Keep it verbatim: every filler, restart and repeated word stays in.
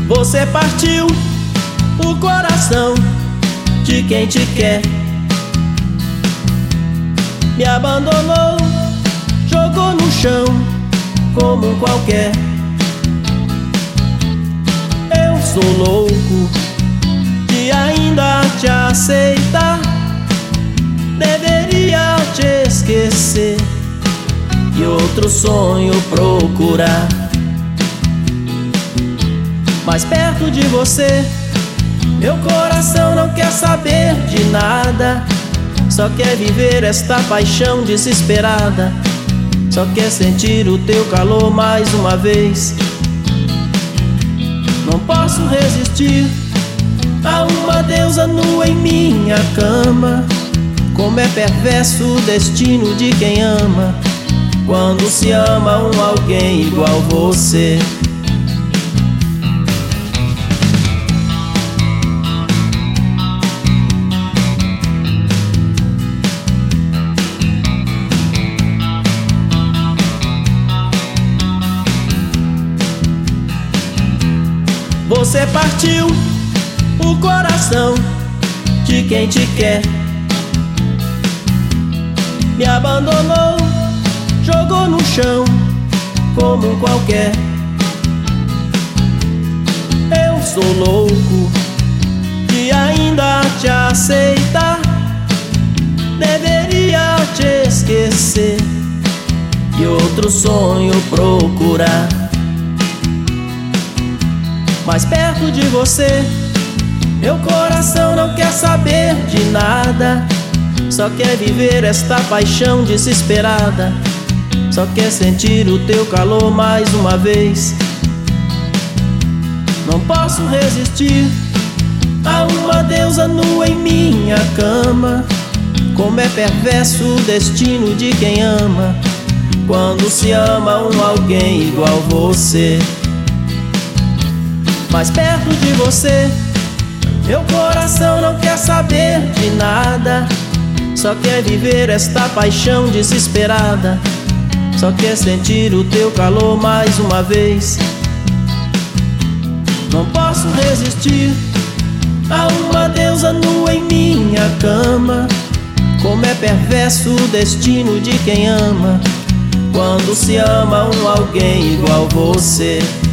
Você partiu o coração de quem te quer, me abandonou, jogou no chão como um qualquer. Eu sou louco de ainda te aceitar, deveria te esquecer e outro sonho procurar. Mas perto de você, meu coração não quer saber de nada, só quer viver esta paixão desesperada, só quer sentir o teu calor mais uma vez. Não posso resistir a uma deusa nua em minha cama. Como é perverso o destino de quem ama, quando se ama um alguém igual você. Você partiu o coração de quem te quer, me abandonou, jogou no chão como um qualquer. Eu sou louco de ainda te aceitar, deveria te esquecer e outro sonho procurar. Mas perto de você, meu coração não quer saber de nada, só quer viver esta paixão desesperada, só quer sentir o teu calor mais uma vez. Não posso resistir a uma deusa nua em minha cama. Como é perverso o destino de quem ama, quando se ama um alguém igual você. Mas perto de você, meu coração não quer saber de nada, só quer viver esta paixão desesperada, só quer sentir o teu calor mais uma vez. Não posso resistir a uma deusa nua em minha cama. Como é perverso o destino de quem ama, quando se ama um alguém igual você.